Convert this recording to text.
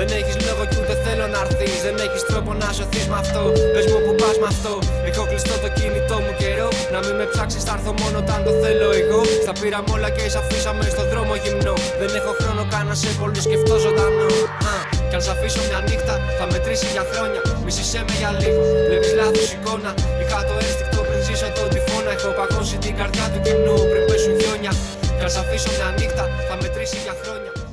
Δεν έχεις λόγο κι ούτε θέλω να έρθεις. Δεν έχεις τρόπο να σωθείς με αυτό. Πες μου που πας με αυτό. Έχω κλειστό το κινητό μου καιρό. Να μην με ψάξεις, θα έρθω μόνο όταν το θέλω εγώ. Στα πήραμε όλα και σ' αφήσαμε στον δρόμο γυμνό. Δεν έχω χρόνο καν να σε πολύ σκεφτώ ζωντανό. Κι αν σ' αφήσω μια νύχτα θα μετρήσει για χρόνια. Μισήσέ με για λίγο, βλέπεις λάθος εικόνα. Είχα το ένστικτο πριν ζήσω τον τυφώνα. Έχω παγώσει την καρδιά του κυμνού πριν πέσουν χιόνια. Κι αν σ' αφήσω μια νύχτα θα μετρήσει για χρόνια.